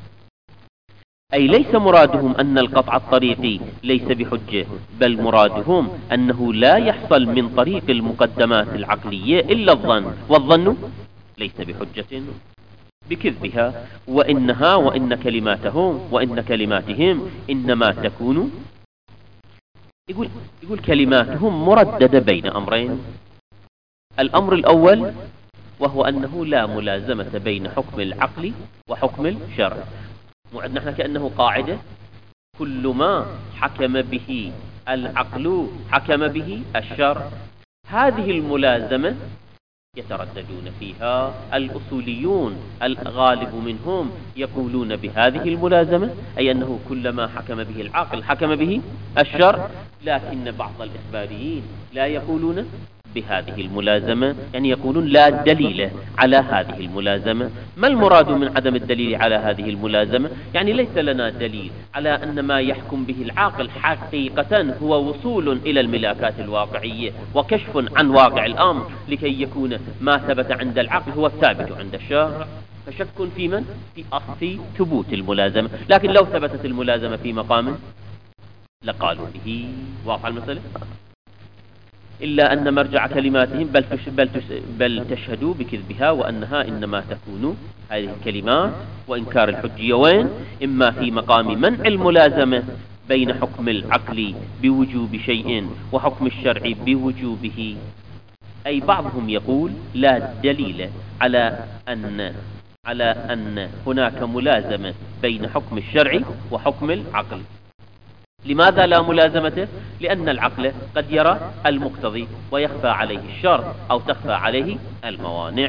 أي ليس مرادهم أن القطع الطريقي ليس بحجة، بل مرادهم أنه لا يحصل من طريق المقدمات العقلية إلا الظن، والظن ليس بحجة بكذبها. وإنها وإن كلماتهم وإن كلماتهم إنما تكون، يقول, يقول كلماتهم مرددة بين أمرين. الأمر الأول وهو أنه لا ملازمة بين حكم العقل وحكم الشرع. وعندنا احنا كأنه قاعدة: كل ما حكم به العقل حكم به الشرع. هذه الملازمة يترددون فيها الأصوليون، الغالب منهم يقولون بهذه الملازمة، أي أنه كلما حكم به العقل حكم به الشرع. لكن بعض الإخباريين لا يقولون بهذه الملازمة، يعني يقولون لا دليل على هذه الملازمة. ما المراد من عدم الدليل على هذه الملازمة؟ يعني ليس لنا دليل على أن ما يحكم به العاقل حقيقة هو وصول إلى الملاكات الواقعية وكشف عن واقع الأمر لكي يكون ما ثبت عند العقل هو الثابت عند الشرع. فشك في من؟ في أصل ثبوت الملازمة. لكن لو ثبتت الملازمة في مقام لقالوا به. واقع المسألة؟ إلا أن مرجع كلماتهم بل, بل, بل تشهدوا بكذبها، وأنها إنما تكون هذه الكلمات وإنكار الحجية وين؟ إما في مقام منع الملازمة بين حكم العقل بوجوب شيء وحكم الشرع بوجوبه. أي بعضهم يقول لا دليل على أن على أن هناك ملازمة بين حكم الشرع وحكم العقل. لماذا لا ملازمته؟ لأن العقل قد يرى المقتضي ويخفى عليه الشرع أو تخفى عليه الموانع.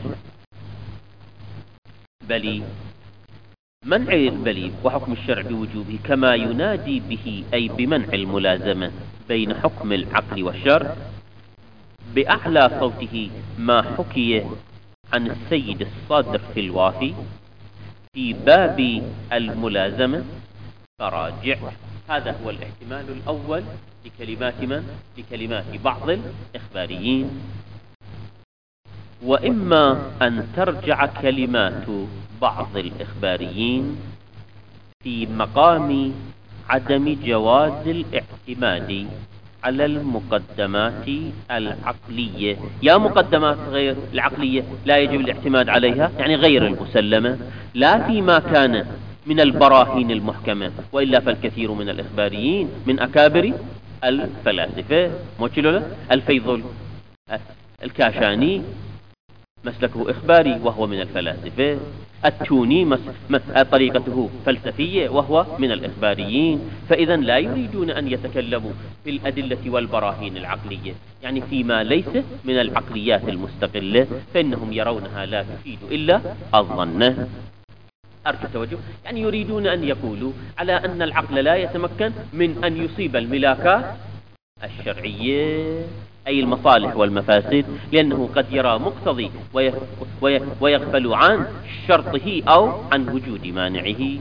بل منع البلي وحكم الشرع بوجوبه كما ينادي به، أي بمنع الملازمة بين حكم العقل والشرع، بأعلى صوته ما حكي عن السيد الصادق في الوافي في باب الملازمة فراجع. هذا هو الاحتمال الأول لكلمات من؟ لكلمات بعض الإخباريين. وإما أن ترجع كلمات بعض الإخباريين في مقام عدم جواز الاعتماد على المقدمات العقلية. يا مقدمات غير العقلية لا يجب الاعتماد عليها، يعني غير المسلمة، لا فيما كان من البراهين المحكمة، وإلا فالكثير من الإخباريين من أكابر الفلاسفة. الفيض الكاشاني مسلكه إخباري وهو من الفلاسفة، التوني طريقته فلسفية وهو من الإخباريين. فإذا لا يريدون أن يتكلموا في الأدلة والبراهين العقلية، يعني فيما ليس من العقليات المستقلة، فإنهم يرونها لا تفيد إلا الظن. أرجو التوجه، يعني يريدون أن يقولوا على أن العقل لا يتمكن من أن يصيب الملاكات الشرعية أي المصالح والمفاسد، لأنه قد يرى مقتضي ويغفل عن شرطه أو عن وجود مانعه.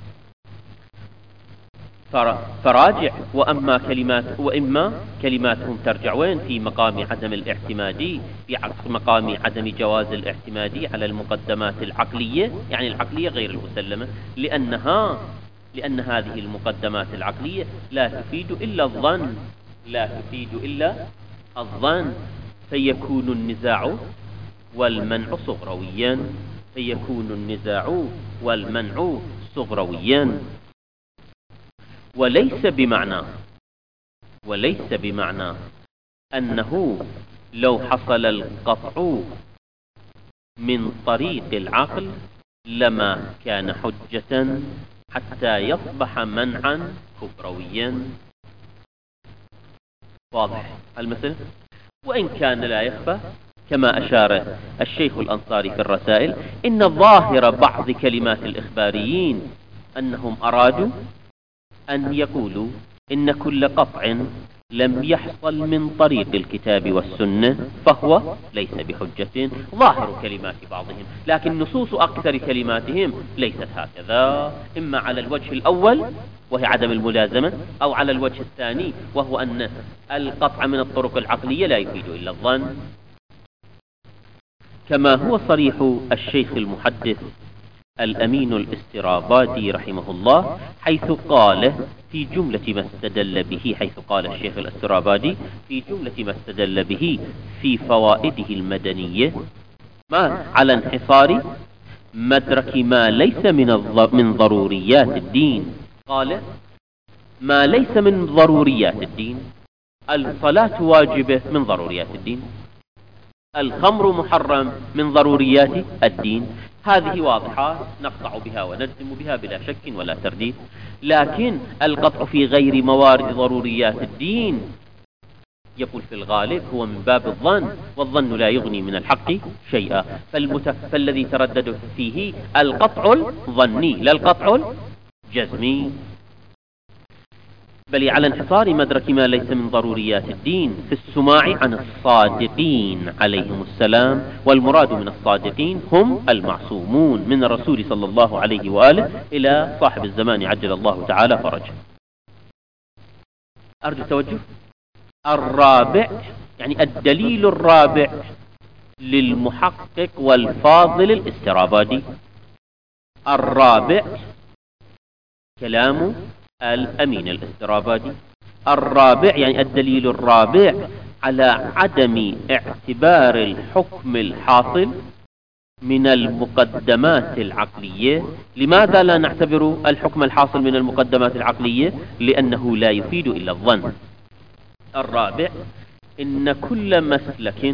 فراجع وأما كلمات وإما كلماتهم ترجع وين؟ في مقام عدم الاعتماد، في مقام عدم جواز الاعتماد على المقدمات العقلية، يعني العقلية غير المسلمة، لأنها لأن هذه المقدمات العقلية لا تفيد إلا الظن، لا تفيد إلا الظن، فيكون النزاع والمنع صغرويا، فيكون النزاع والمنع صغرويا. وليس بمعنى وليس بمعنى أنه لو حصل القطع من طريق العقل لما كان حجة حتى يصبح منعا كفرويا. واضح المثل؟ وإن كان لا يخفى كما أشار الشيخ الأنصاري في الرسائل إن ظاهر بعض كلمات الإخباريين أنهم أرادوا أن يقولوا إن كل قطع لم يحصل من طريق الكتاب والسنة فهو ليس بحجة، ظاهر كلمات بعضهم، لكن نصوص أكثر كلماتهم ليست هكذا، إما على الوجه الأول وهي عدم الملازمة، أو على الوجه الثاني وهو أن القطع من الطرق العقلية لا يفيد إلا الظن، كما هو صريح الشيخ المحدث الأمين الاسترابادي رحمه الله حيث قال في جملة ما استدل به حيث قال الشيخ الاسترابادي في جملة ما استدل به في فوائده المدنية ما على انحصار مدرك ما ليس من من ضروريات الدين. قال ما ليس من ضروريات الدين، الصلاة واجبة من ضروريات الدين، الخمر محرم من ضروريات الدين، هذه واضحة نقطع بها ونجزم بها بلا شك ولا ترديد. لكن القطع في غير موارد ضروريات الدين يقول في الغالب هو من باب الظن، والظن لا يغني من الحق شيئا، فالمت... فالذي تردد فيه القطع الظني لا القطع الجزمي، بل على انحصار مدرك ما ليس من ضروريات الدين في السماع عن الصادقين عليهم السلام، والمراد من الصادقين هم المعصومون من الرسول صلى الله عليه وآله إلى صاحب الزمان عجل الله تعالى فرجه. أرجو التوجه. الرابع يعني الدليل الرابع للمحقق والفاضل الاسترابادي، الرابع كلام الأمين الاسترابادي، الرابع يعني الدليل الرابع على عدم اعتبار الحكم الحاصل من المقدمات العقلية. لماذا لا نعتبر الحكم الحاصل من المقدمات العقلية؟ لأنه لا يفيد إلا الظن. الرابع إن كل مسلك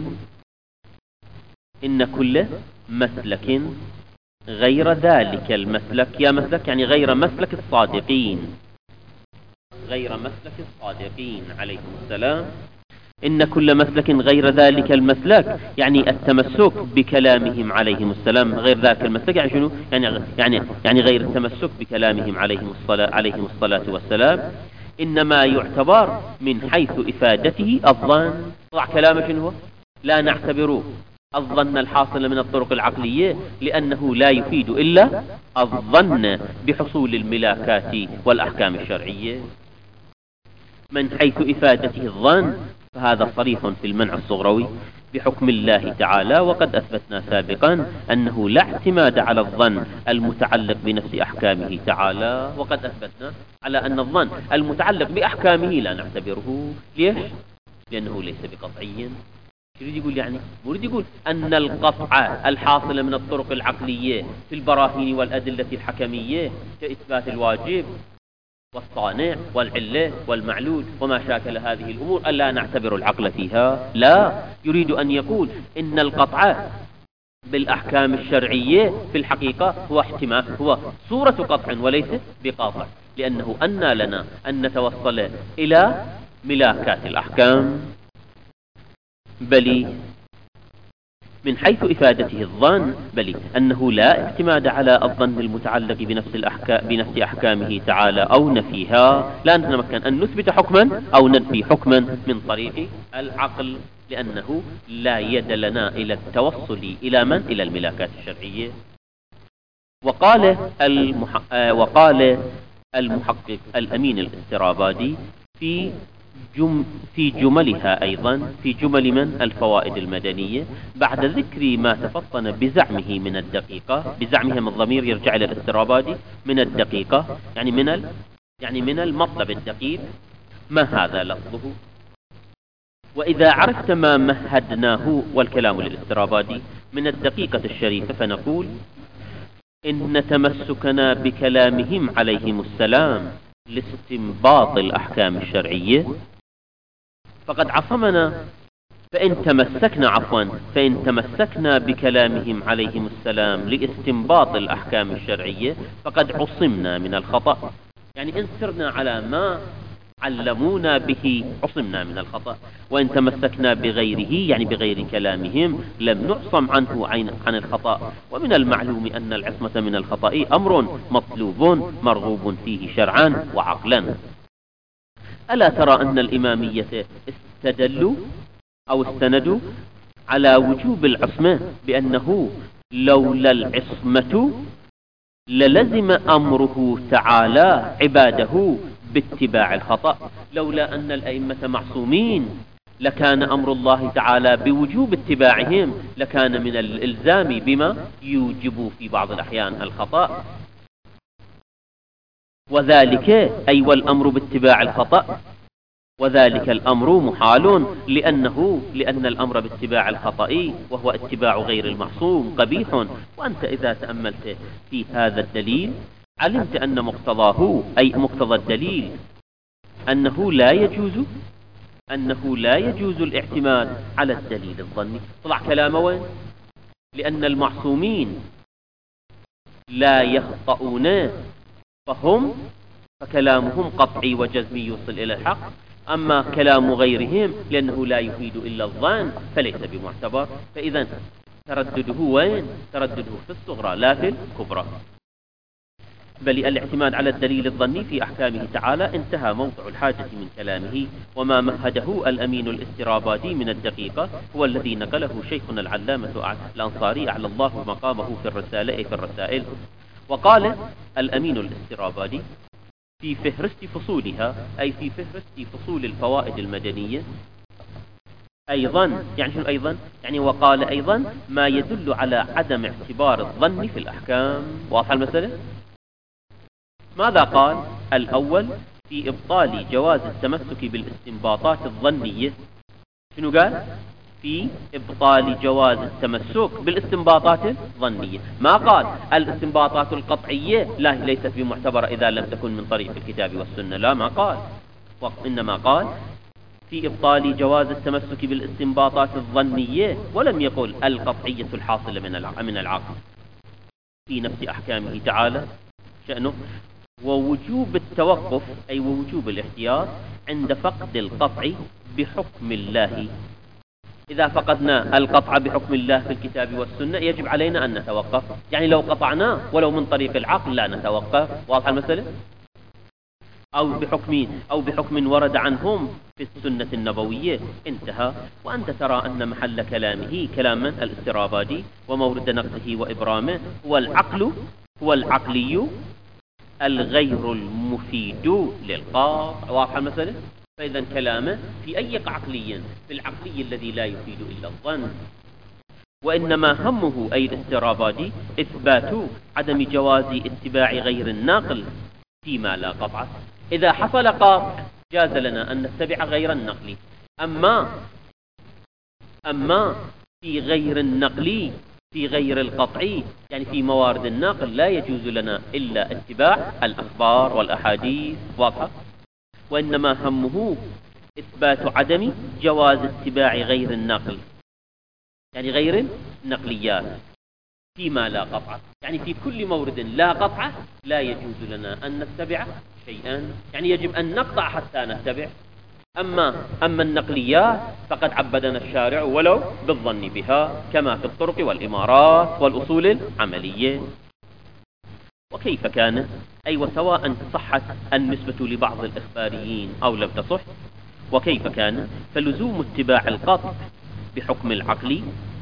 إن كل مسلك غير ذلك المسلك، يا مسلك يعني غير مسلك الصادقين، غير مسلك الصادقين عليهم السلام، إن كل مسلك غير ذلك المسلك يعني التمسك بكلامهم عليهم السلام، غير ذاك المسلك يعني شنو؟ يعني يعني يعني غير التمسك بكلامهم عليهم الصلاة عليهم الصلاة والسلام، إنما يعتبر من حيث إفادته الظن. طلع كلامه شنو هو؟ لا نعتبره الظن الحاصل من الطرق العقلية لأنه لا يفيد إلا الظن بحصول الملاكات والأحكام الشرعية. من حيث إفادته الظن فهذا صريح في المنع الصغروي بحكم الله تعالى، وقد أثبتنا سابقا أنه لا اعتماد على الظن المتعلق بنفس أحكامه تعالى، وقد أثبتنا على أن الظن المتعلق بأحكامه لا نعتبره. ليش؟ لأنه ليس بقطعي. يريد يقول يعني يريد يقول أن القطع الحاصل من الطرق العقلية في البراهين والأدلة الحكمية كإثبات الواجب والصانع والعلة والمعلول وما شاكل هذه الأمور ألا نعتبر العقل فيها. لا، يريد أن يقول إن القطع بالأحكام الشرعية في الحقيقة هو احتمال، هو صورة قطع وليس بقاطع، لأنه أنى لنا أن نتوصل إلى ملاكات الأحكام. بل من حيث إفادته الظن، بل أنه لا اعتماد على الظن المتعلق بنفس الأحكام بنفس أحكامه تعالى أو نفيها، لا نتمكن أن نثبت حكما أو ننفي حكما من طريق العقل، لأنه لا يد لنا إلى التوصل إلى من؟ إلى الملاكات الشرعية. وقال المح... وقال المحقق الأمين الاسترابادي في جم في جملها أيضا، في جمل من الفوائد المدنية، بعد ذكر ما تفطن بزعمه من الدقيقة، بزعمه من الضمير يرجع إلى الاسترابادي، من الدقيقة يعني من ال... يعني من المطلب الدقيق، ما هذا لفظه؟ وإذا عرفت ما مهدناه، والكلام للاسترابادي، من الدقيقة الشريفة، فنقول إن تمسكنا بكلامهم عليهم السلام لاستنباط الأحكام الشرعية فقد عصمنا، فإن تمسكنا عفوا فإن تمسكنا بكلامهم عليهم السلام لاستنباط الأحكام الشرعية فقد عصمنا من الخطأ. يعني إن سرنا على ما علمونا به عصمنا من الخطأ، وإن تمسكنا بغيره يعني بغير كلامهم لم نعصم عنه عن الخطأ. ومن المعلوم أن العصمة من الخطأ أمر مطلوب مرغوب فيه شرعا وعقلا. ألا ترى أن الإمامية استدلوا أو استندوا على وجوب العصمة بأنه لولا العصمة للزم أمره تعالى عباده باتباع الخطأ. لولا أن الأئمة معصومين لكان أمر الله تعالى بوجوب اتباعهم، لكان من الإلزام بما يوجب في بعض الأحيان الخطأ، وذلك أي والأمر باتباع الخطأ، وذلك الأمر محال لأنه لأن الأمر باتباع الخطأ وهو اتباع غير المعصوم قبيح. وأنت إذا تأملت في هذا الدليل علمت أن مقتضاه أي مقتضى الدليل أنه لا يجوز أنه لا يجوز الاعتماد على الدليل الظني. طلع كلامه وين؟ لأن المعصومين لا يخطئون فهم فكلامهم قطعي وجزمي يوصل إلى الحق، أما كلام غيرهم لأنه لا يفيد إلا الظن فليس بمعتبر. فإذا تردده وين؟ تردده في الصغرى لا في الكبرى. بل الاعتماد على الدليل الظني في أحكامه تعالى انتهى موضع الحاجة من كلامه. وما مهده الأمين الاسترابادي من الدقيقة هو الذي نقله شيخنا العلامة الأنصاري أعلى الله مقامه في الرسالة في الرسائل. وقال الأمين الاسترابادي في فهرست فصولها أي في فهرست فصول الفوائد المدنية أيضا، يعني شنو أيضا؟ يعني وقال أيضا ما يدل على عدم اعتبار الظن في الأحكام. واضح المسألة؟ ماذا قال؟ الأول في إبطال جواز التمسك بالاستنباطات الظنية. شنو قال؟ في إبطال جواز التمسك بالاستنباطات الظنية. ما قال الاستنباطات القطعية لا ليست بمعتبرة إذا لم تكن من طريق الكتاب والسنة، لا ما قال، وإنما قال في إبطال جواز التمسك بالاستنباطات الظنية، ولم يقل القطعية الحاصلة من العقل في نفس أحكامه تعالى شأنه. ووجوب التوقف أي ووجوب الاحتياط عند فقد القطع بحكم الله. إذا فقدنا القطع بحكم الله في الكتاب والسنة يجب علينا أن نتوقف. يعني لو قطعناه ولو من طريق العقل لا نتوقف. واضح المسألة؟ أو بحكم أو بحكم ورد عنهم في السنة النبوية انتهى. وأنت ترى أن محل كلامه كلام من الاسترابادي ومورد نقده وإبرامه هو العقل هو العقلي الغير المفيد للقاطع. واضح المسألة؟ فإذا كلامه في أي عقلي؟ في العقلي الذي لا يفيد إلا الظن. وإنما همه أي الاسترابادي إثبات عدم جواز اتباع غير الناقل فيما لا قطع. إذا حصل قاطع جاز لنا أن نتبع غير النقل، أما أما في غير النقل في غير القطعي يعني في موارد الناقل لا يجوز لنا إلا اتباع الأخبار والأحاديث. واضحة؟ وإنما همه إثبات عدم جواز اتباع غير النقل يعني غير النقليات فيما لا قطع، يعني في كل مورد لا قطع لا يجوز لنا أن نتبع شيئا. يعني يجب أن نقطع حتى نتبع. أما, أما النقليات فقد عبدنا الشارع ولو بالظن بها كما في الطرق والإمارات والأصول العملية. وكيف كان؟ أي وسواء صحت النسبة لبعض الإخباريين أو لم تصح، وكيف كان؟ فلزوم اتباع القطع بحكم العقل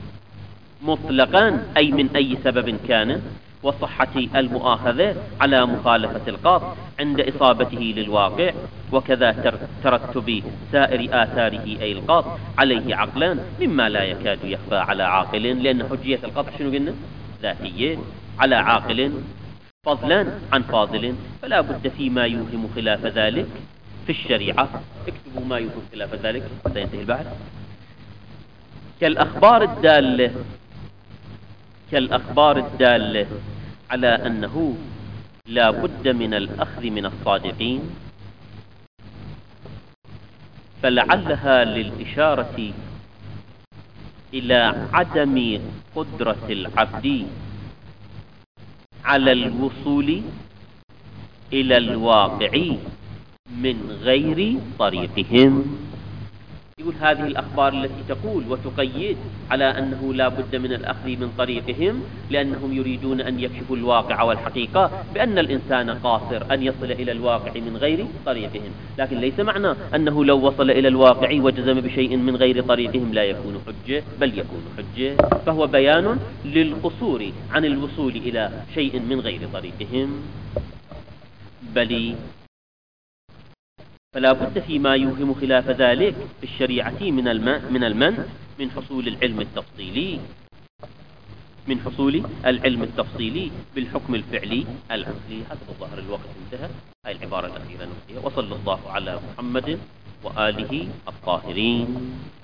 مطلقا أي من أي سبب كان، وصحة المؤاخذة على مخالفة القاطع عند إصابته للواقع، وكذا ترتب سائر آثاره أي القاطع عليه عقلا مما لا يكاد يخفى على عاقل، لأن حجية القطع شنو قلنا؟ ذاتية على عاقل فضلا عن فاضل، فلا بد فيما يوهم خلاف ذلك في الشريعة. اكتبوا ما يوهم خلاف ذلك سينتهي البحث. كالأخبار الدالة كالأخبار الدالة على أنه لا بد من الأخذ من الصادقين، فلعلها للإشارة إلى عدم قدرة العبد على الوصول إلى الواقع من غير طريقهم. يقول هذه الأخبار التي تقول وتقيد على أنه لا بد من الأخذ من طريقهم، لأنهم يريدون أن يكشفوا الواقع والحقيقة بأن الإنسان قاصر أن يصل إلى الواقع من غير طريقهم، لكن ليس معنى أنه لو وصل إلى الواقع وجزم بشيء من غير طريقهم لا يكون حجة، بل يكون حجة. فهو بيان للقصور عن الوصول إلى شيء من غير طريقهم. بل فلا بد فيما يوهم خلاف ذلك في الشريعة من المن من المن من حصول العلم التفصيلي من حصول العلم التفصيلي بالحكم الفعلي العقلي. حسب ظهر الوقت انتهى. هاي العبارة الأخيرة نقولها. وصلى الله على محمد وآله الطاهرين.